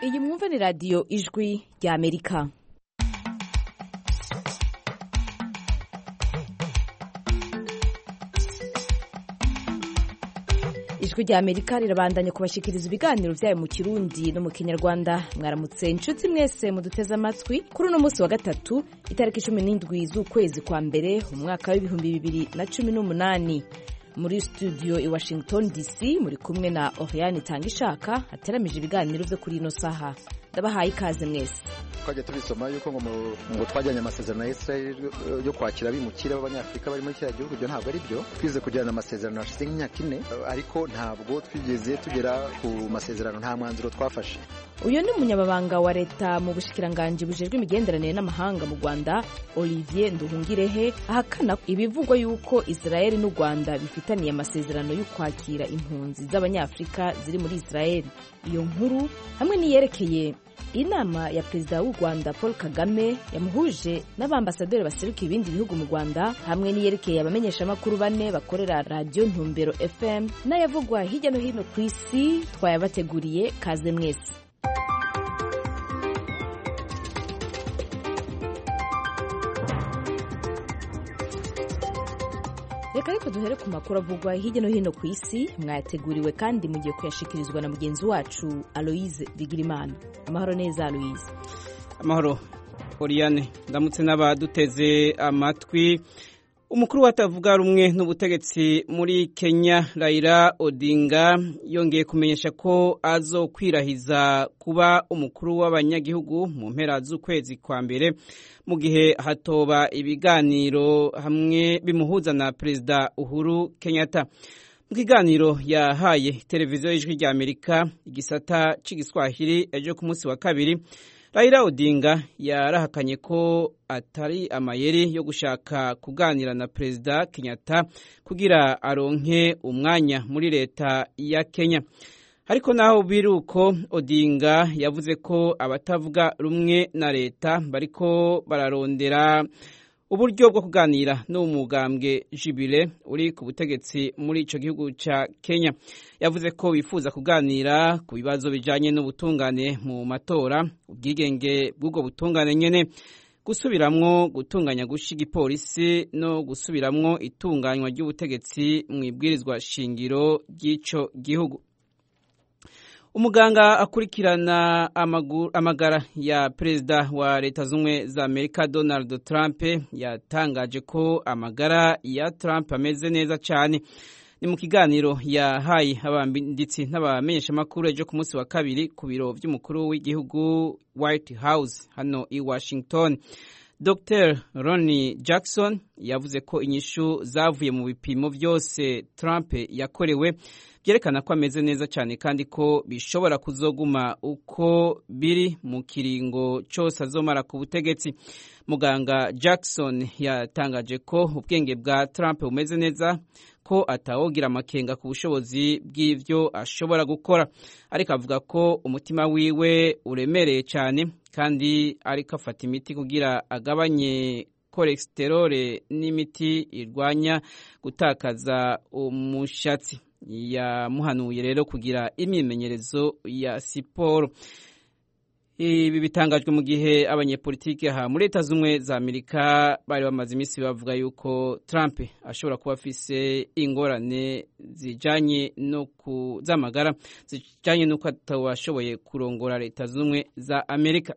Iyi mwumva ni radiyo ijwi rya Amerika. Ijwi rya Amerika rirabandanya kubashikiriza ibiganiro vyayo mu Kirundi no mu Kinyarwanda. Mwaramutse inshuti mwese muduteze amatwi kuri uno munsi wa gatatu itariki 17 z'ukwezi kwa mbere umwaka wa 2018. Muri studio i Washington DC muri kumwe na Oriane Tangishaka ateramije ibiganiro vyo kuri ino saha. Ndabahaye ikaze mwese. Twajya tubisoma yuko ngo twajyanye amasezerano na Israel yo kwakira abimukira b'Abanyafrika bari muri kiriya gihugu, ibyo ntabwo ari byo. Twize kugirana amasezerano hashize nk'imyaka 4 ariko ntabwo twigeze tugera ku masezerano, nta mwanzuro twafashe. Uyu ni umunyababanga wa leta mu bushikiranganje bujejwe imigenderanire n'amahanga mu Rwanda, Olivier Nduhungirehe, ahakana ibivugwa yuko Israel n'u Rwanda bifitaniye amasezerano yo kwakira impunzi z'Abanyafrika ziri muri Israel. Iyo nkuru hamwe niyerekeye inama ya perezida w'u Rwanda Paul Kagame yamuhuje n'abambasaderi baserukiye ibindi bihugu mu Rwanda, hamwe niyerekeye abamenyeshamakuru 4 bakorera radio Ntumbero FM n'ayavugwa hirya no hino ku isi twayabateguriye. Kaze mwese. Reka ariko duhere ku makuru avugwa hirya no hino ku isi, mwayateguriwe kandi mugiye kuyashikirizwa na mugenzi wacu Aloise Bigirimana. Amahoro neza Aloise. Amahoro Oriane, ndamutse n'abaduteze amatwi. Umukuru watavuga rumwe n'ubutegetsi muri Kenya, Raila Odinga, yongeye kumenyesha ko azokwirahiza kuba umukuru w'abanyagihugu mu mpera z'ukwezi kwa mbere, mu gihe hatoba ibiganiro hamwe bimuhuza na Perezida Uhuru Kenyatta. Mu kiganiro yahaye televiziyo y'Ijwi rya Amerika igisata c'igiswahili ejo ku munsi wa kabiri, Raila Odinga yarahakanye ko atari amayeri yo gushaka kuganira na Perezida Kenyatta kugira aronke umwanya muri leta ya Kenya. Ariko naho biruko, Odinga yavuze ko abatavuga rumwe na leta bariko bararondera uburyo bwo kuganira n'umugambwe Jubilee uri ku butegetsi muri ico gihugu ca Kenya. Yavuze ko bifuza kuganira ku bibazo bijanye n'ubutungane mu matora, ubwigenge bw'ubwo butungane nyene, gusubiramwo gutunganya gushiga ipolisi no gusubiramwo itunganywa ry'ubutegetsi mu ibwirizwa shingiro ry'ico gihugu. Umuganga akurikirana amagara ya Perezida wa Leta Zunze za Amerika Donald Trump yatangaje ko amagara ya Trump ameze neza cyane. Ni mu kiganiro yahaye abanditsi n'abamenyeshamakuru ejo ku munsi wa kabiri ku biro by'umukuru w'igihugu White House hano i Washington. Dr. Ronnie Jackson yavuze ko inyishu zavuye mu bipimo byose Trump yakorewe byerekana ko ameze neza cyane kandi ko bishobora kuzoguma uko biri mu kiringo cyose azomara ku butegetsi. Muganga Jackson yatangaje ko ubwenge bwa Trump bumeze neza, ko atawogira amakenga ku bushobozi bw'ivyo ashobora gukora, ariko avuga ko umutima wiwe uremereye cyane kandi ariko afata imiti kugira agabanye cholesterol n'imiti irwanya gutakaza umushatsi. Yamuhanuye rero kugira imyimenyerezo ya siporo. Ibi bitangajwe mu gihe abanyepolitike aha muri Leta Zunze za Amerika bari bamaze iminsi bavuga yuko Trump ashobora kuba afise ingorane zijanye no kuzamagara, zijanye nuko atashoboye kurongora Leta Zunze za Amerika.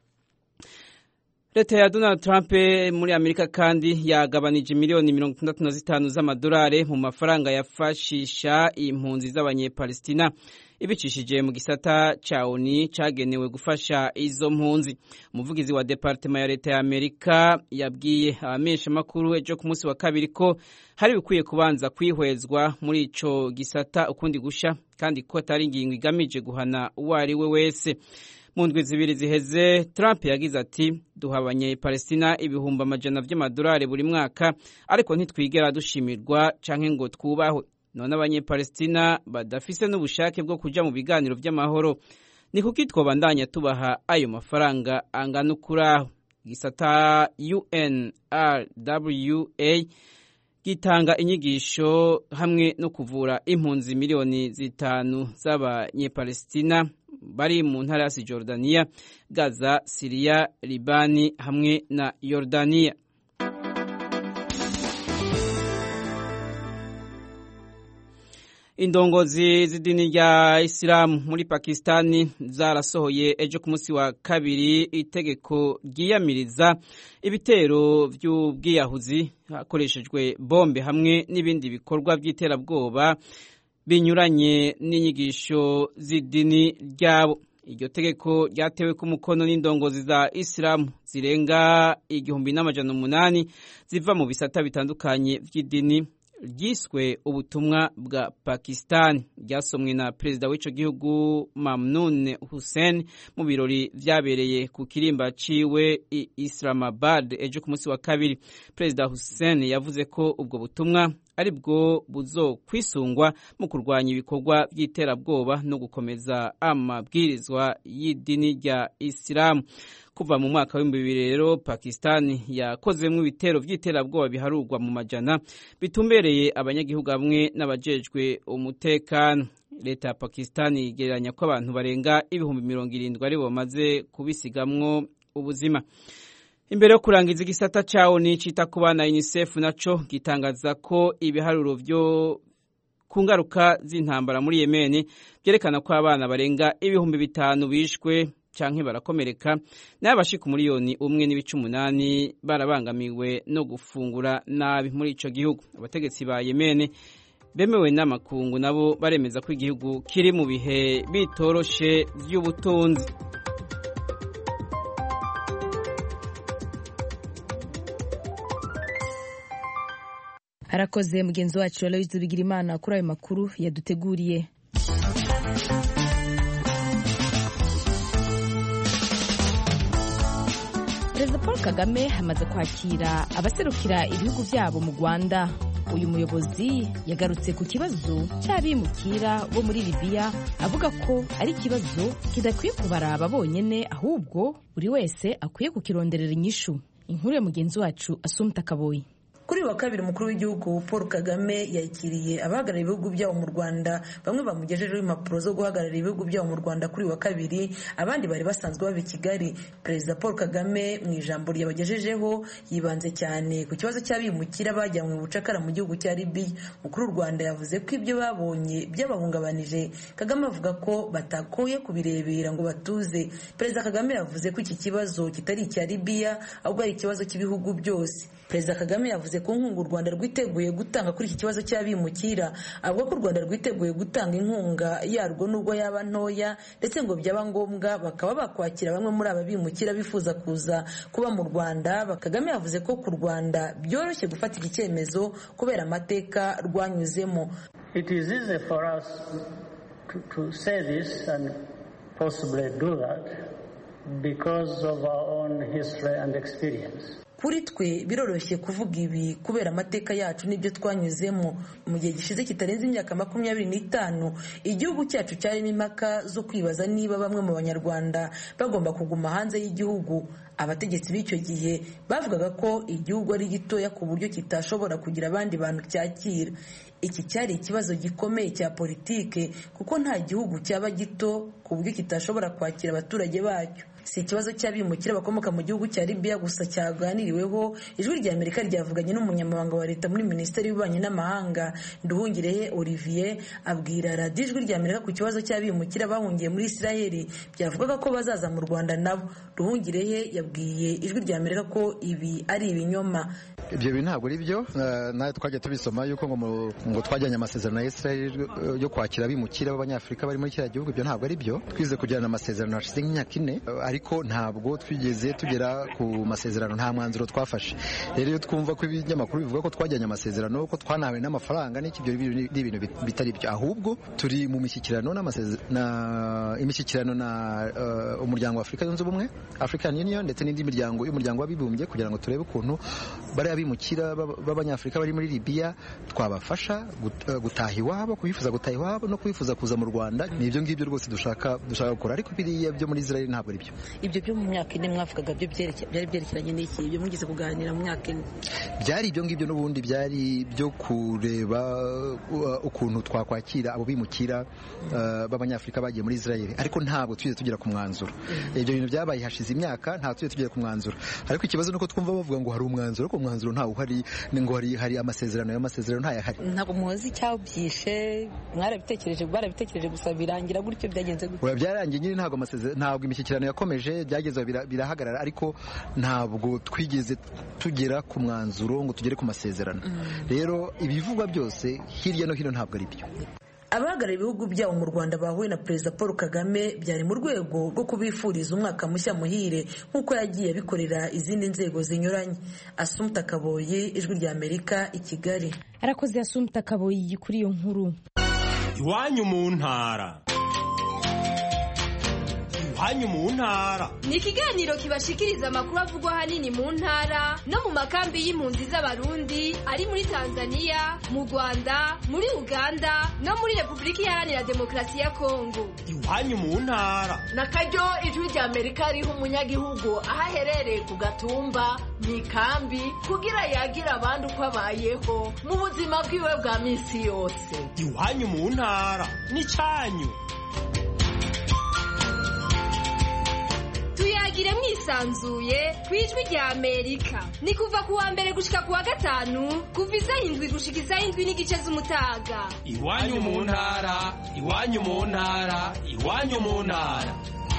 Leta ya Donald Trump muri Amerika kandi yagabanije miliyoni 65 z'amadolari mu mafaranga yafashisha impunzi z'Abanyepalestina ibicishije mu gisata ca ONU cagenewe gufasha izo mpunzi. Umuvugizi wa Departement ya Leta ya Amerika yabwiye abamenyeshamakuru ejo ku munsi wa kabiri ko hari bikwiye kubanza kwihwezwa muri ico gisata ukundi gusha, kandi ko atari ingingo igamije guhana uwo ari we wese. Mu ndwi zibiri ziheze, Trump yagize ati, duha Abanyepalestina ibihumbi amajana vy'amadolari buri mwaka, ariko ntitwigera dushimirwa canke ngo twubahwe. None Abanyepalestina badafise n'ubushake bwo kuja mu biganiro vy'amahoro, ni kuki twobandanya tubaha ayo mafaranga angana ukuraho? Gisata UNRWA gitanga inyigisho hamwe no kuvura impunzi miliyoni 5 z'abanyepalestina bari mu ntara ya Cisjordania, Gaza, Syria, Libani hamwe na Yordania. Indongozi z'idini rya Isilamu muri Pakistani zarasohoye ejo ku munsi wa kabiri itegeko ryiyamiriza ibitero by'ubwiyahuzi hakoreshejwe bombe hamwe n'ibindi bikorwa by'iterabwoba binyuranye n'inyigisho z'idini ryabo. Iryo tegeko ryatewe ku mukono n'indongozi za Isilamu zirenga 1800 ziva mu bisata bitandukanye by'idini, ryiswe ubutumwa bwa Pakistan, ryasomwe na perezida w'ico gihugu Mamnoon Hussein mu birori vyabereye ku kirimba ciwe i Islamabad ejo ku munsi wa kabiri. Perezida Hussein yavuze ko ubwo butumwa ari bwo buzokwisungwa mu kurwanya ibikorwa by'iterabwoba no gukomeza amabwirizwa y'idini rya Isilamu. Kuva mu mwaka w'2000 rero Pakistan yakozemwe ibitero by'iterabwoba biharurwa mu majana bitumbereye abanyagihugu hamwe n'abajejwe umutekano. Leta ya Pakistan igereranya ko abantu barenga 70,000 ari bo bamaze kubisigamwo ubuzima. Imbere yo kurangiza igisata cawo n'icita ku bana, UNICEF naco gitangaza ko ibiharuro byo ku ngaruka z'intambara muri Yemen byerekana ko abana barenga 5,000 bishwe canke barakomereka, n'abashika umuliyoni 1.8 barabangamiwe no gufungura nabi muri ico gihugu. Abategetsi ba Yemen bemewe n'amakungu nabo baremeza ko igihugu kiri mu bihe bitoroshe vy'ubutunzi. Arakoze mugenzi wacu Aloys Bigirimana kuri ayo makuru yaduteguriye. Perezida Paul Kagame hamaze kwakira abaserukira ibihugu byabo mu Rwanda. Uyu muyobozi yagarutse ku kibazo cy'abimukira bo muri Libya, avuga ko ari ikibazo kidakwiye kubaraba bonyene, ahubwo buri wese akwiye kukironderera inyishu. Inkuru ya mugenzi wacu Asumta Kaboyi. Kuri wa kabiri umukuru w'igihugu Paul Kagame yakiriye abahagarariye ibihugu byabo mu Rwanda, bamwe bamugejejeho impapuro zo guhagararira ibihugu byabo mu Rwanda kuri wa kabiri, abandi bari basanzwe baba i Kigali. Perezida Paul Kagame mu ijambo ryabagejejeho yibanze cyane ku kibazo cy'abimukira bajyanywe mu bucakara mu gihugu cya Libya. Umukuru w'u Rwanda yavuze ko ibyo babonye byabahungabanije. Kagame avuga ko batakoye kubirebera ngo batuze. Perezida Kagame yavuze ko iki kibazo kitari icya Libya ahubwo ari ikibazo cy'ibihugu byose. Perezida Kagame yavuze ko inkunga u Rwanda rwiteguye gutanga kuri iki kibazo cy'abimukira, avuga ko u Rwanda rwiteguye gutanga inkunga yarwo nubwo yaba ntoya, ndetse ngo byaba ngombwa bakaba bakwakira bamwe muri aba bimukira bifuza kuza kuba mu Rwanda. Kagame yavuze ko ku Rwanda byoroshye gufata iki cyemezo kubera amateka rwanyuzemo. It is easy for us to say this and possibly do that because of our own history and experience. Kuri twe biroroshye kuvuga ibi kubera amateka yacu n'ibyo twanyuzemo. Mu gihe gishize kitarenze imyaka 25 igihugu cyacu cyarimo impaka zo kwibaza niba bamwe mu banyarwanda bagomba kuguma hanze y'igihugu. Abategetsi b'icyo gihe bavugaga ko igihugu ari gitoya ku buryo kitashobora kugira abandi bantu cyakira. Iki cyari ikibazo gikomeye cya politike kuko nta gihugu cyaba gito ku buryo kitashobora kwakira abaturage bacyo. Si ikibazo cy'abimukira bakomoka mu gihugu cya Libya gusa cyaganiriweho. Ijwi rya Amerika ryavuganye n'umunyamabanga wa leta muri Minisiteri y'Ububanyi n'Amahanga Nduhungirehe Olivier, abwira radiyo Ijwi rya Amerika ku kibazo cy'abimukira bahungiye muri Israel byavugaga ko bazaza mu Rwanda nabo. Nduhungirehe yabwiye Ijwi rya Amerika ko ibi ari ibinyoma. Ibyo bintu ntabwo ari byo, nawe twajya tubisoma yuko ngo twajyanye amasezerano ya Israel yo kwakira abimukira b'Abanyafurika bari muri kiriya gihugu. Ibyo ntabwo ari byo. Twize kugirana amasezerano hashize nk'imyaka 4, ariko ntabwo twigeze tugera ku masezerano, nta mwanzuro twafashe. Rero iyo twumva ko ibinyamakuru bivuga ko twajyanye amasezerano, ko twanawe n'amafaranga, n'iki ibyo ni ibintu bitari byo. Ahubwo turi mu mishyikirano imishyikirano na umuryango wa Afurika yunze ubumwe, African Union, ndetse n'indi miryango y'umuryango w'abibumbye kugira ngo turebe ukuntu bariya abimukira b'abanyafurika bari muri Libya twabafasha gutaha iwabo, kubifuza gutaha iwabo no kubifuza kuza mu Rwanda. Ni ibyo ngibyo rwose dushaka gukora, ariko biriya byo muri Israel ntabwo ari byo. Ibyo byo mu myaka ine mwavugaga byo byari byerekeranye n'iki? Ibyo mugize kuganira mu myaka ine byari ibyo ngibyo, n'ubundi byari byo kureba ukuntu twakwakira abo bimukira b'abanyafurika bagiye muri Israel, ariko ntabwo tugeze tugera ku mwanzuro. Ibyo bintu byabaye hashize imyaka, ntabwo tugeze tugera ku mwanzuro, ariko ikibazo nuko twumva bavuga ngo hari umwanzuro, ariko umwanzuro ntawo uhari, ngo hari amasezerano, y'amasezerano ntayahari. Ntabwo muzi cyabyishe, barabitekereje gusa birangira gutyo, byagenze gutyo. Byarangiye nyine, ntabwo imishyikirano yakomeje, byageze birahagarara, ariko ntabwo twigeze tugera ku mwanzuro ngo tugere ku masezerano. Rero ibivugwa byose hirya no hino ntabwo ari byo. Abahagarariye ibihugu byabo mu Rwanda bahuye na Perezida Paul Kagame byari mu rwego rwo kubifuriza umwaka mushya muhire nk'uko yagiye abikorera izindi nzego zinyuranye. Assumpta Kaboyi, Ijwi rya Amerika, i Kigali. Arakoze Assumpta Kaboyi kuri iyo nkuru. Iwanyu mu ntara. Iwanyu mu ntara ni ikiganiro kibashikiriza amakuru avugwa ahanini mu ntara no mu makambi y'impunzi z'abarundi ari muri Tanzania, mu Rwanda, muri Uganda no muri Repubulika Iharanira Demokarasi ya Kongo. Iwanyu mu ntara nakaryo Ijwi rya Amerika riha umunyagihugu aho aherereye ku gatumba mu ikambi kugira yagira abandi uko abayeho mu buzima bwiwe bwa minsi yose. Iwanyu mu ntara ni cyanyu. Tuyagire mwisanzuye ku Ijwi rya Amerika. Ni kuva ku wa mbere gushika ku wa gatanu, kuva isaha 7 gushika isaha 7:30 z'umutaga. Iwanyu mu ntara, iwanyu mu ntara, iwanyu mu ntara.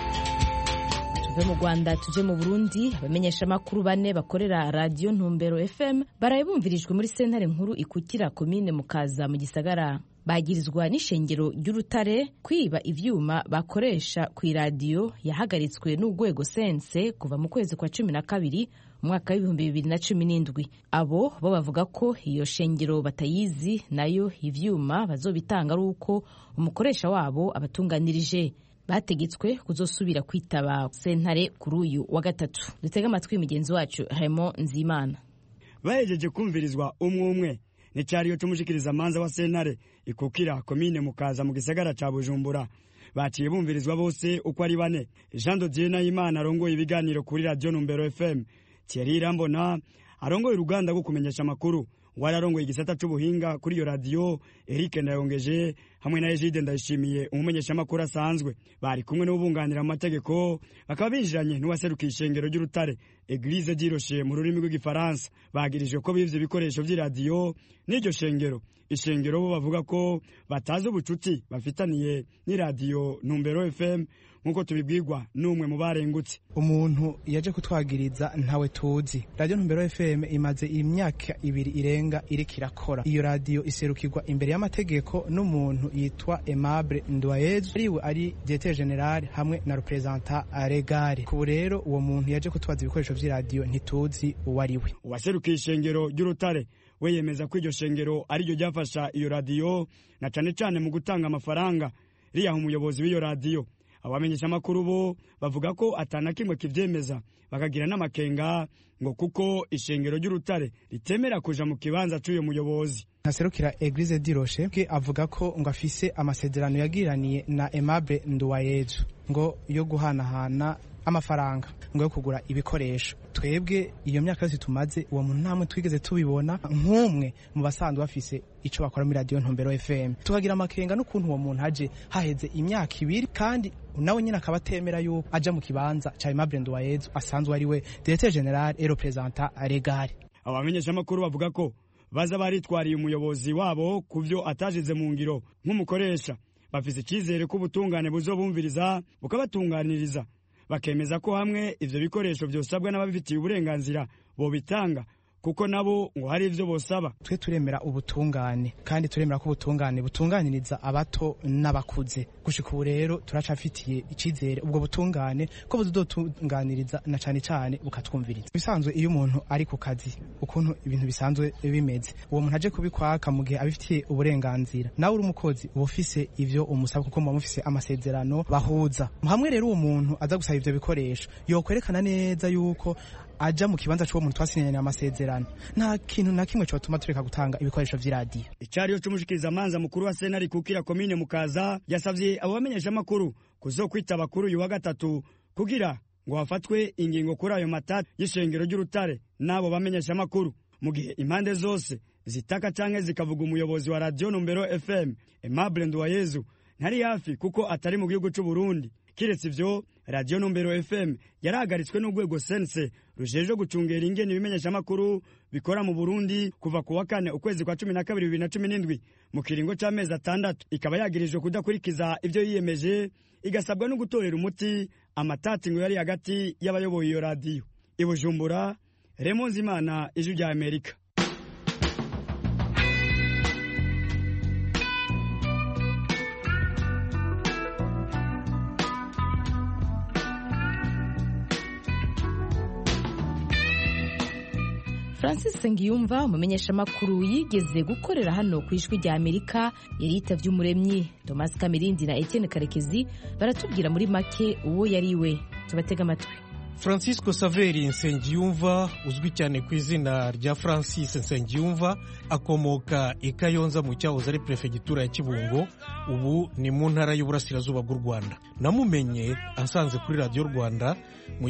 Tuve mu Rwanda tuje mu Burundi. Abamenyesha makuru 4 bakorera Radio Ntumbero FM baraye bumvirijwe muri sentare nkuru ikukira komine Mukaza mu gisagara. Bagirizwa n'ishengero ry'Urutare kwiba ivyuma bakoresha ku radio yahagaritswe n'urwego sense kuva mu kwezi kwa 12 umwaka wa 2017. Abo bo bavuga ko iyo shengero batayizi, nayo ivyuma bazobitanga ari uko umukoresha wabo abatunganirije. Bategetswe kuzosubira kwitaba sentare kuri uyu wa gatatu. Dutega amatwi mugenzi wacu Raymond Nzimana. Bahejeje kumvirizwa umwe ni cyariyo tumushikiriza manza wa sentare ikukira komine Mukaza mu gisagara ca Bujumbura. Baciye bumvirizwa bose uko ari 4. Jean de Dieu Nahimana arongoye ibiganiro kuri Radio Numbero FM, Thierry Rambona arongoye uruganda rwo kumenyesha makuru, wararongoye igisata c'ubuhinga kuri iyo radio, Eric Ndayongeje hamwe na Egide Ndayishimiye umumenyesha makuru asanzwe. Bari kumwe n'ubunganira mu mategeko, bakaba binjiranye n'uwaserukiye ishengero ry'Urutare Église d'Iroche mu rurimi rw'igifaransa. Bagirije ko bivye ibikoresho vy'iradio n'iryo shengero. Ishengero bo bavuga ko batazi ubucuti bafitaniye n'iradio Numbero FM nkuko tubibwirwa n'umwe mu barengutse. Umuntu yaje kutwagiriza ntawe tuzi. Radio Numbero FM imaze imyaka 2 irenga iriko irakora. Iyo radio iserukirwa imbere y'amategeko n'umuntu yitwa Aimable Ndwayezu, ariwe ari Directeur General hamwe na representant Aregare. Ku rero uwo muntu yaje kutwaza ibikoresho vy'iradio ntituzi uwariwe. Uwaserukiye ishengero ry'Urutare we yemeza ko iryo shengero ari ryo ryafasha iyo radio na cane mu gutanga amafaranga riyaha umuyobozi w'iyo radio. Abamenyesha amakuru bo bavuga ko atana kimwe kivyemeza, bakagira n'amakenga ngo kuko ishengero ry'Urutare ritemera kuja mu kibanza c'uyo muyobozi. Naserukira Église d'Iroche ke avuga ko ngo afise amasezerano yagiraniye na Aimable Ndwayezu ngo yo guhanahana amafaranga ngo yo kugura ibikoresho. Twebwe iyo myaka yose tumaze uwo muntu namwe twigeze tubibona nk'umwe mu basanzwe bafise ico bakora muri Radio Ntumbero FM. Tukagira amakenga n'ukuntu uwo muntu aje haheze imyaka 2 kandi nawe nyine akaba atemera yuko aja mu kibanza ca Aimable Ndwayezu asanzwe ari we Directeur General et Representant Aregare. Abamenyesha makuru bavuga ko baza baritwariye umuyobozi wabo kuvyo atajize mu ngiro nk'umukoresha. Bafise icizere ko ubutungane buzobumviriza bukabatunganiriza, bakemeza ko hamwe ivyo bikoresho byosabwa n'ababifitiye uburenganzira bo bitanga kuko nabo ngo hari ivyo bosaba. Twe turemera ubutungane kandi turemera ko ubutungane butunganiriza abato n'abakuze. Gushika ubu rero turacafitiye icizere ubwo butungane ko buzotunganiriza na cane bukatwumviriza. Bisanzwe iyo umuntu ari ku kazi ukuntu ibintu bisanzwe bimeze, uwo muntu aje kubikwaka mu gihe abifitiye uburenganzira, nawe uri umukozi uba ufise ivyo umusaba kuko muba mufise amasezerano bahuza. Hamwe rero uwo muntu aza gusaba ivyo bikoresho yokwerekana neza yuko aja mu kibanza c'uwo muntu twasinyanye amasezerano nta kintu na kimwe cyotuma tureka gutanga ibikoresho vy'iradiyo. Icariyo c'umushikiriza manza mukuru wa sentare ikukira komine Mukaza yasavye abo bamenyesha makuru kuzokwita bakuru uyu wa gatatu kugira ngo hafatwe ingingo kuri ayo matati y'ishengero ry'urutare n'abo bamenyesha makuru, mu gihe impande zose zitaka canke zikavuga umuyobozi wa Radio Numbero FM Aimable Nduwayezu ntari hafi kuko atari mu gihugu c'u Burundi. Kiretse ivyo, Radio Numbero FM yarahagaritswe n'urwego sense rujeje gucungera ingene ibimenyesha makuru bikora mu Burundi kuva ku wa 4 ukwezi kwa 12 2017 mu kiringo c'amezi 6, ikaba yagirijwe kudakurikiza ivyo yiyemeje, igasabwa no gutorera umuti amatati ngo yari hagati y'abayoboye iyo radio. I Bujumbura, Raymond Zimana, Ijwi rya Amerika. Francis Nsengiyumva umumenyesha makuru yigeze gukorera hano ku Ijwi rya Amerika yari yitavye umuremyi. Thomas Kamirindi na Etienne Karekezi baratubwira muri make uwo yariwe. Tubatega amatwi. Francisco Saveri Nsengiyumva uzwi cyane ku izina rya Francis Nsengiyumva akomoka i Kayonza mu cyahoze ari prefegitura ya Kibungo, ubu ni mu ntara y'uburasirazuba bw'u Rwanda. Namumenye asanze kuri Radio Rwanda mu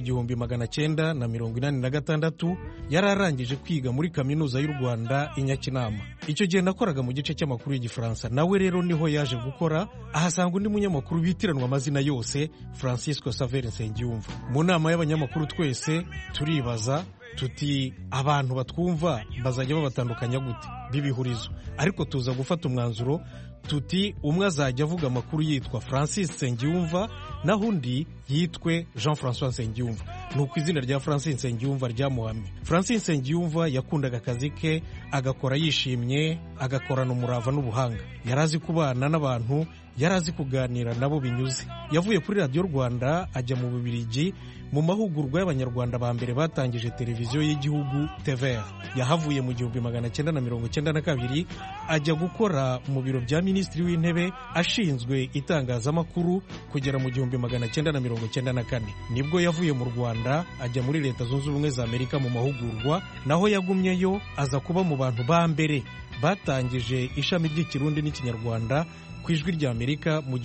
1986 yararangije kwiga muri kaminuza y'u Rwanda i Nyakinama. Icyo gihe nakoraga mu gice cy'amakuru y'Igifaransa, nawe rero niho yaje gukora, ahasanga undi munyamakuru bitiranwa amazina yose Francisco Saveri Nsengiyumva. Mu nama y'abanyamakuru twese turibaza tuti abantu batwumva bazajya babatandukanya gute bibihurizo, ariko tuza gufata umwanzuro tuti umwe azajya avuga amakuru yitwa Francis Nsengiyumva naho undi yitwe Jean-François Nsengiyumva. Nuko izina rya Francis Nsengiyumva ryamuhamye. Francis Nsengiyumva yakundaga akazi ke, agakora yishimye, agakorana umurava n'ubuhanga. Yarazi kubana n'abantu, yarazi kuganira nabo binyuze. Yavuye kuri Radio Rwanda ajya mu Bubiligi mu mahugurwa y'abanyarwanda ba mbere batangije televiziyo y'igihugu TVR. Yahavuye mu 1992 ajya gukora mu biro bya Minisitiri w'Intebe ashinzwe itangazamakuru kugera mu 1994. Nibwo yavuye mu Rwanda ajya muri Leta Zunze Ubumwe za Amerika mu mahugurwa, naho yagumyeyo aza kuba mu bantu ba mbere batangije ishami ry'Ikirundi n'Ikinyarwanda ku Ijwi rya Amerika mu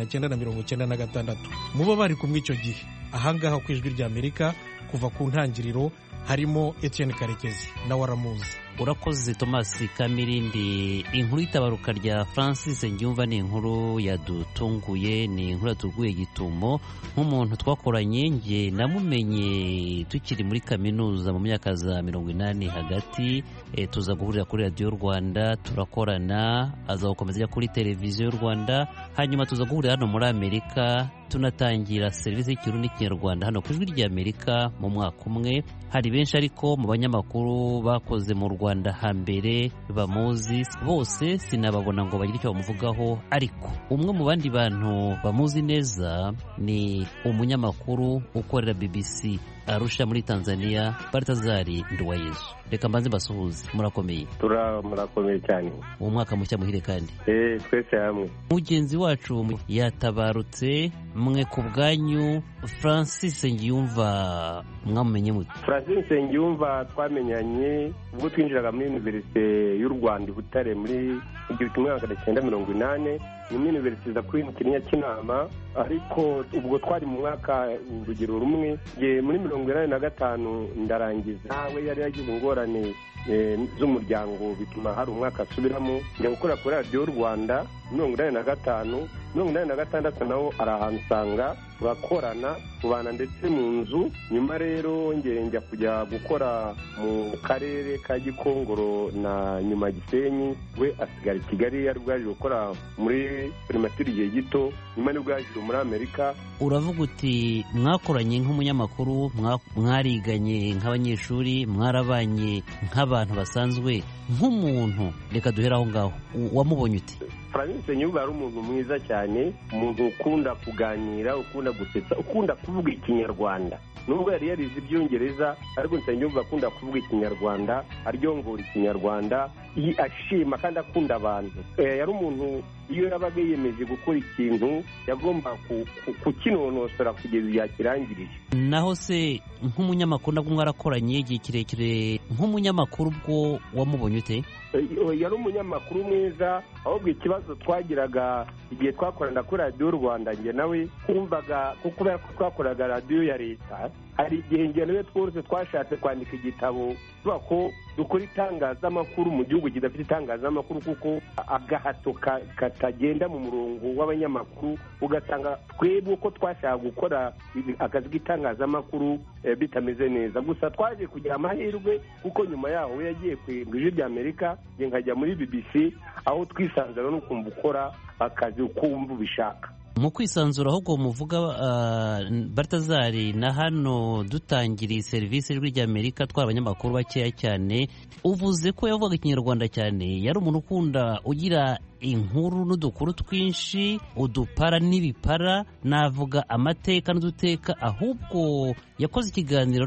1996. Muba bari kumwe icyo gihe ahangaha ku Ijwi rya Amerika kuva ku ntangiriro harimo Etienne Karekezi nawe aramuzi. Urakoze Thomas Kamirindi. Inkuru y'itabaruka rya Francis Nsengiyumva ni inkuru yadutunguye, ni inkuru yatuguye gitumo. Nk'umuntu twakoranye nge namumenye tukiri muri kaminuza mu myaka za 80 hagati, tuza guhurira kuri Radio Rwanda turakorana, aza gukomeza kuri televiziyo y'u Rwanda, hanyuma tuza guhurira hano muri Amerika tunatangira serivisi y'Ikirundi n'Ikinyarwanda hano ku Ijwi rya Amerika mu mwaka umwe. Hari benshi ariko mu banyamakuru bakoze mu Rwanda hambere bamuzi, bose sinababona ngo bagire icyo bamuvugaho, ariko umwe mu bandi bantu bamuzi neza ni umunyamakuru ukorera BBC Arusha muri Tanzania, Baltazari Nduwayezu. Reka mbanze basuhuze. Murakomeye? Murakomeye cyane. Uwo mwaka mushya muhire kandi. Twese hamwe. Mugenzi wacu yatabarutse, mwe ku bwanyu Francis Nsengiyumva mwamumenye mute? Francis Nsengiyumva twamenyanye ubwo twinjiraga muri Universite y'u Rwanda i Butare muri 1980, ni universite za kuri Nyakinama, ariko ubwo twari mu mwaka urugero rumwe. Muri 1985 ndarangiza, we yari yagize ingorane z'umuryango bituma hari umwaka asubiramo njya gukora kuri Radio Rwanda. 1985 naho arahantu usanga bakorana kubana ndetse mu nzu. Nyuma rero njya kujya gukora mu karere ka Gikongoro na nyuma Gisenyi, we asigara i Kigali. Yari bwaje gukora muri primature igihe gito, nyuma ni bwaje muri Amerika. Uravuga uti mwakoranye nk'umunyamakuru, mwariganye nk'abanyeshuri, mwarabanye nk'abantu basanzwe, nk'umuntu reka duhera aho ngaho, wamubonye uti? Francis Nsengiyumva ari umuntu mwiza cyane, umuntu ukunda kuganira, ukunda gusetsa, ukunda kuvuga ikinyarwanda. Nubwo yari yarize ibyongereza ariko Nsengiyumva akunda kuvuga ikinyarwanda, aryongora ikinyarwanda, ashima kandi akunda abantu. Yari umuntu iyo yabaga yiyemeje gukora ikintu yagomba kukinonosora kugeza yakirangirije. Naho se nk'umunyamakuru nabwo mwarakoranye igihe kirekire, nk'umunyamakuru bwo wamubonye ute? Yari umunyamakuru mwiza, ahubwo ikibazo twagiraga igihe twakorana kuri radiyo Rwanda, njye nawe twumvaga kubera ko twakoraga radiyo ya leta, hari igihe njye nawe twose twashatse kwandika igitabo tuvuga ko dukora itangazamakuru mu gihugu kidafite itangazamakuru, kuko agahato katagenda mu murongo w'abanyamakuru, ugasanga twebwe uko twashaka gukora akazi k'itangazamakuru bitameze neza. Gusa twaje kugira amahirwe kuko nyuma yaho we yagiye ku Ijwi ry'Amerika, nkajya muri BBC, aho twisanzura no kumva ukora akazi ukumva ubishaka. Mu kwisanzura ahubwo muvuga Baltazari, na hano dutangiriye serivisi Ijwi ry'Amerika twari abanyamakuru bakeya cyane, uvuze ko yavugaga ikinyarwanda cyane, yari umuntu ukunda ugira inkuru n'udukuru twinshi, udupara n'ibipara, navuga amateka n'uduteka. Ahubwo yakoze ikiganiro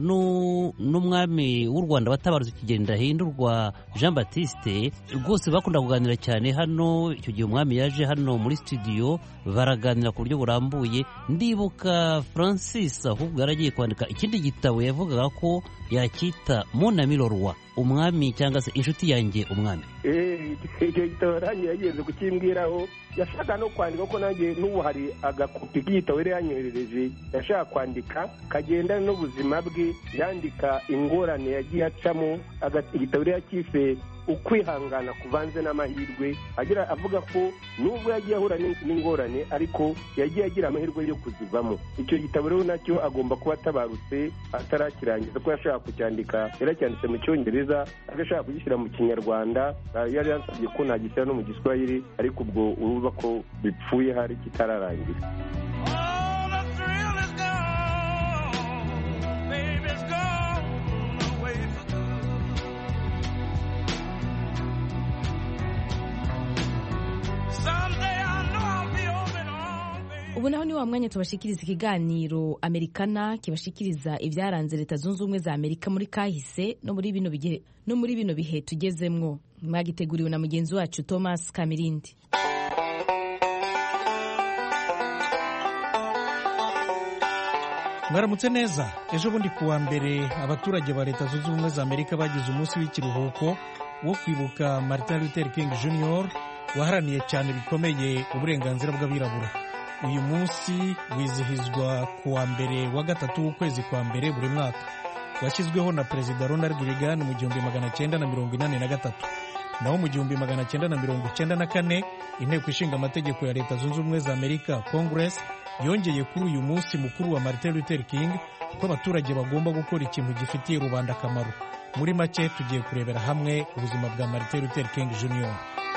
n'umwami w'u Rwanda watabarutse kigenda hindurwa Jean Baptiste, rwose bakunda kuganira cyane hano. Icyo gihe umwami yaje hano muri studio baraganira ku buryo burambuye. Ndibuka Francis ahubwo yaragiye kwandika ikindi gitabo yavugaga ko yakita Mon ami le roi, umwami cyangwa se inshuti yanjye umwami. Icyo gitabo rangi yageze kukimbwiraho, yashaka no kwandika ko nanjye n'ubu hari agakopi k'igitabo yari yanyoherereje, yashaka kwandika kagendana n'ubuzima bwe, yandika ingorane yagiye acamo. Igitabo yari yakise ukwihangana kuvanze n'amahirwe, avuga ko nubwo yagiye ahura n'ingorane ariko yagiye agira amahirwe yo kuzivamo. Icyo gitabo rero nacyo agomba kuba atabarutse atarakirangiza, ko yashaka kucyandika, yaracyanditse mu cyongereza, agashaka kugishyira mu kinyarwanda, yari yansabye ko nagishyira no mu giswahili, ariko ubwo urumva ko bipfuye hari kitararangira. Ubu naho ni wa mwanya tubashikiriza ikiganiro Amerikana kibashikiriza ibyaranze Leta Zunze Ubumwe za Amerika muri kahise no muri bino bihe tugezemwo. Mwagiteguriwe na mugenzi wacu Thomas Kamirindi. Mwaramutse neza. Ejo bundi kuwa mbere abaturage ba Leta Zunze Ubumwe za Amerika bagize umunsi w'ikiruhuko wo kwibuka Martin Luther King Jr. waharaniye cyane bikomeye uburenganzira bw'abirabura. Uyu munsi wizihizwa kuwa mbere wa gatatu w'ukwezi kwa mbere buri mwaka. Washyizweho na Perezida Ronald Reagan mu 1983. Naho mu 1994 inteko ishinga amategeko ya Leta Zunze Ubumwe za Amerika Congress yongeye kuri uyu munsi mukuru wa Martin Luther King ko abaturage bagomba gukora ikintu gifitiye rubanda akamaro. Muri make tugiye kurebera hamwe ubuzima bwa Martin Luther King Jr.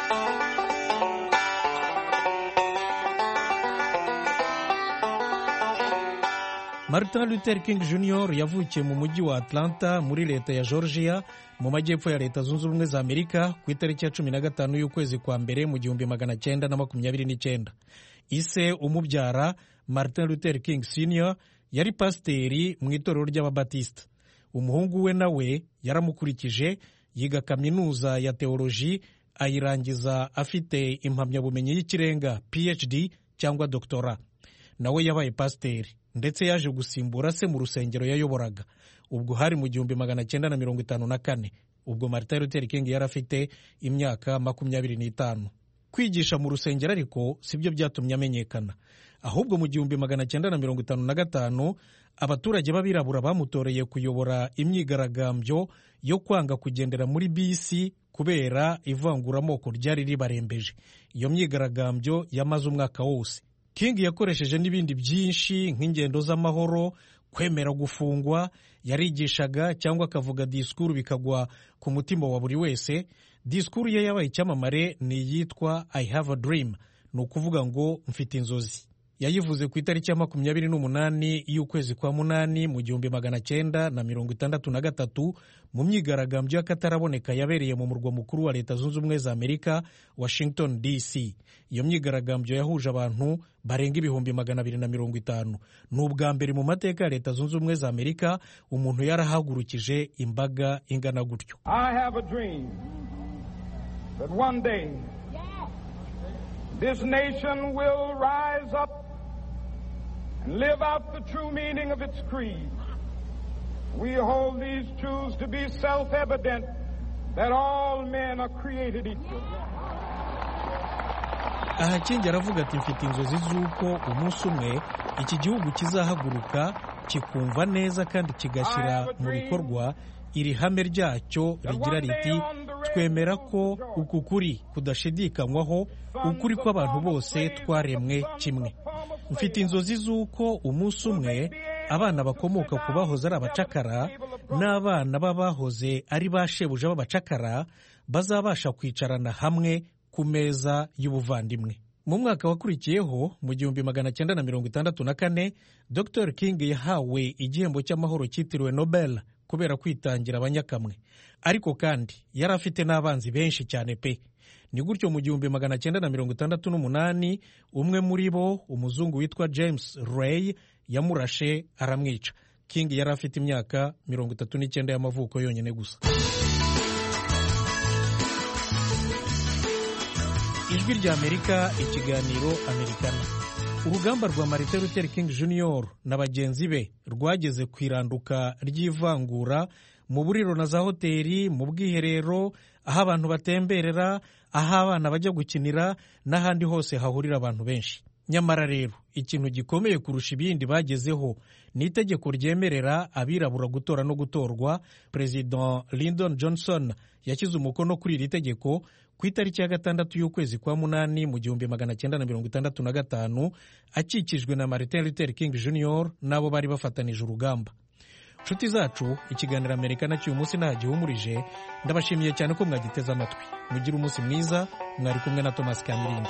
Martin Luther King Jr. yavukiye mu mujyi wa Atlanta muri leta ya Georgia mu majyepfo ya Leta Zunze Ubumwe za Amerika ku itariki ya 15 y'ukwezi kwa mbere mu 1929. Ise umubyara Martin Luther King Sr. yari pasiteri mu itorero ry'Ababatista. Umuhungu we nawe yaramukurikije, yiga kaminuza ya teoloji, ayirangiza afite impamyabumenyi y'ikirenga PhD cyangwa doktora. Nawe yabaye pasiteri ndetse yaje gusimbura se mu rusengero yayoboraga. Ubwo hari mu 1954. Ubwo Martin Luther King yari afite imyaka 25. Kwigisha mu rusengero ariko sibyo byatumye amenyekana. Ahubwo mu 1955 abaturage b'abirabura bamutoreye kuyobora imyigaragambyo yo kwanga kugendera muri bisi kubera ivanguramoko ryari ribarembeje. Iyo myigaragambyo yamaze umwaka wose. King yakoresheje n'ibindi byinshi nk'ingendo z'amahoro, kwemera gufungwa, yarigishaga cyangwa akavuga disikuru bikagwa ku mutima wa buri wese. Disikuru ye yabaye icyamamare ni yitwa I have a dream, ni ukuvuga ngo mfite inzozi. yayivuze ku itariki ya 28 y'ukwezi kwa munani mu 1963 mu myigaragambyo y'akataraboneka yabereye mu murwa mukuru wa Leta Zunze Ubumwe za Amerika, Washington DC. Iyo myigaragambyo yahuje abantu barenga 250,000. Ni ubwa mbere mu mateka ya Leta Zunze Ubumwe za Amerika umuntu yarahagurukije imbaga ingana gutyo. I have a dream that one day this nation will rise up and live out the true meaning of its creed. We hold these truths to be self-evident, that all men are created equal. Aha Kingi aravuga ati mfite inzozi z'uko umunsi umwe iki gihugu kizahaguruka kikumva neza kandi kigashyira mu bikorwa iri hame ryacyo rigira riti twemera ko uku kuri kudashidikanywaho, ukuri kw'abantu bose twaremwe kimwe. Mfite inzozi z'uko umunsi umwe abana bakomoka ku bahoze ari abacakara n'abana b'abahoze ari ba shebuja b'abacakara bazabasha kwicarana hamwe ku meza y'ubuvandimwe. Mu mwaka wakurikiyeho mu 1964 Dr. King yahawe igihembo cy'amahoro cyitiriwe Nobel kubera kwitangira abanyakamwe, ariko kandi yari afite n'abanzi benshi cyane pe. Ni gutyo mu 1968 umwe muri bo, umuzungu witwa James Ray, yamurashe aramwica. King yari afite imyaka 39 y'amavuko yonyine gusa. Ijwi rya Amerika, ikiganiro Amerikana. Urugamba rwa Martin Luther King Jr. na bagenzi be rwageze ku iranduka ry'ivangura mu buriro na za hoteli, mu bwiherero, aho abantu batemberera, aho abana bajya gukinira n'ahandi hose hahurira abantu benshi. Nyamara rero ikintu gikomeye kurusha ibindi bagezeho ni itegeko ryemerera abirabura gutora no gutorwa. President Lyndon Johnson yashyize umukono kuri iri tegeko ku itariki ya 6 y'ukwezi kwa munani mu 1965 akikijwe na Martin Luther King Jr. n'abo bari bafatanije urugamba. Nshuti zacu, ikiganiro Amerikana cy'uyu munsi ntagihumurije. Ndabashimiye cyane ko mwagiteze amatwi. Mugire umunsi mwiza. Mwari kumwe na Thomas Kamirindi.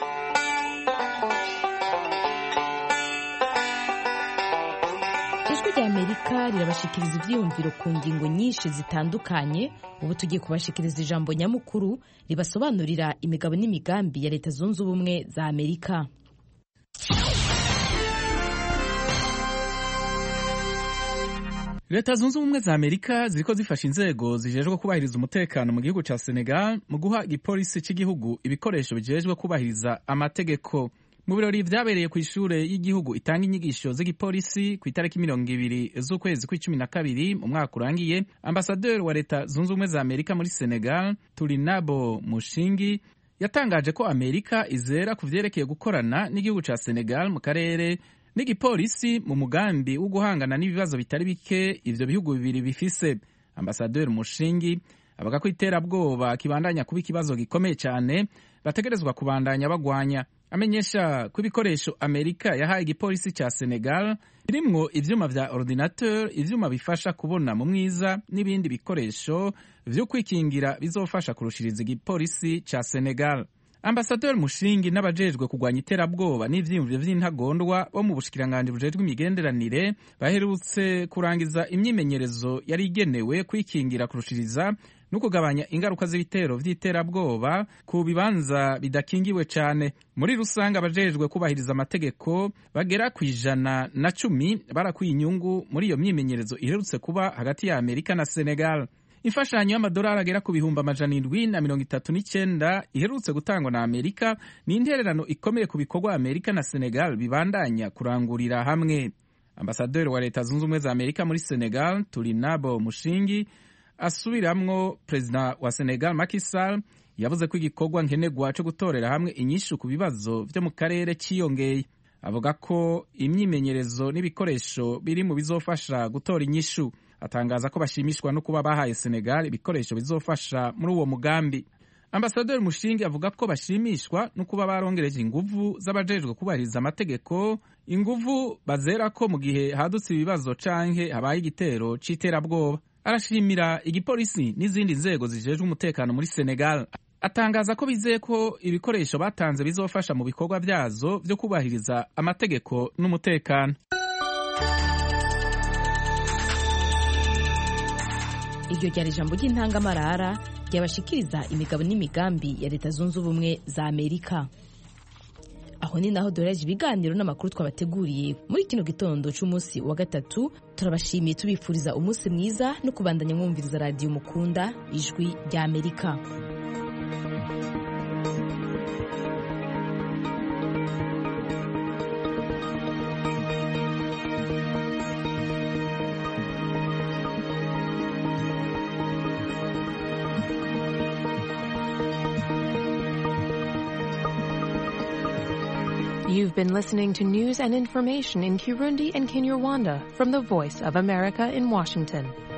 Ijwi rya Amerika rirabashikiriza ibyiyumviro ku ngingo nyinshi zitandukanye. Ubu tugiye kubashikiriza ijambo nyamukuru ribasobanurira imigabo n'imigambi ya Leta Zunze Ubumwe za Amerika. Leta Zunze Ubumwe za Amerika ziriko zifasha inzego zijejwe kubahiriza umutekano mu gihugu ca Senegal mu guha igipolisi cy'igihugu ibikoresho bijejwe kubahiriza amategeko. Mu birori vyabereye ku ishure y'igihugu itanga inyigisho z'igipolisi ku itariki 20 z'ukwezi kwa12 mu mwaka urangiye, ambasaderi wa Leta Zunze Ubumwe za Amerika muri Senegal, Tulinabo Mushingi, yatangaje ko Amerika izera ku vyerekeye gukorana n'igihugu ca Senegal mu karere n'igipolisi mu mugambi wo guhangana n'ibibazo bitari bike ivyo bihugu bibiri bifise. Ambasaderi Mushingi avuga ko iterabwoba kibandanya kuba ikibazo gikomeye cyane bategerezwa kubandanya bagwanya. Amenyesha ko ibikoresho Amerika yahaye igipolisi ca Senegal birimwo ivyuma vya ordinateur, ivyuma bifasha kubona mu mwiza n'ibindi bikoresho vyo kwikingira bizofasha kurushiriza igipolisi ca Senegal. Ambasaderi Mushingi n'abajejwe kugwanya iterabwoba n'ivyiyumviro vy'intagondwa bo mu bushikiranganje bujejwe imigenderanire baherutse kurangiza imyimenyerezo yari igenewe kwikingira kurushiriza no kugabanya ingaruka z'ibitero vy'iterabwoba ku bibanza bidakingiwe cyane. Muri rusanga abajejwe kubahiriza amategeko bagera ku 110 barakwiye inyungu muri iyo myimenyerezo iherutse kuba hagati ya Amerika na Senegal. Imfashanyo y'amadolari agera ku bihumbi 739 iherutse gutangwa na Amerika ni intererano ikomeye ku bikorwa Amerika na Senegal bibandanya kurangurira hamwe. Ambasaderi wa Leta Zunze Ubumwe za Amerika muri Senegal, Tulinabo Mushingi, asubiramwo Perezida wa Senegal Macky Sall, yavuze ko igikorwa nkenerwa cyo gutorera hamwe inyishu ku bibazo vyo mu karere ciyongeye. Avuga ko imyimenyerezo n'ibikoresho biri mu bizofasha gutora inyishu. Atangaza ko bashimishwa no kuba bahaye Senegal ibikoresho bizofasha muri uwo mugambi. Ambasaderi Mushingi avuga ko bashimishwa no kuba barongereje inguvu z'abajejwe kubahiriza amategeko, inguvu bazera ko mu gihe hadutse ibibazo canke habaye igitero c'iterabwoba. Arashimira igipolisi n'izindi nzego zijejwe umutekano muri Senegal. atangaza ko bizeye ko ibikoresho batanze bizofasha mu bikorwa vyazo vyo kubahiriza amategeko n'umutekano. Iryo ryari ijambo ry'intangamarara ryabashikiriza imigabo n'imigambi ya Leta Zunze Ubumwe za Amerika. Aho ni naho doreje ibiganiro n'amakuru twabateguriye muri kino gitondo c'umunsi wa gatatu. Turabashimiye tubifuriza umunsi mwiza no kubandanya mwumviriza radio mukunda ijwi rya Amerika. You've been listening to news and information in Kirundi and Kinyarwanda from the Voice of America in Washington.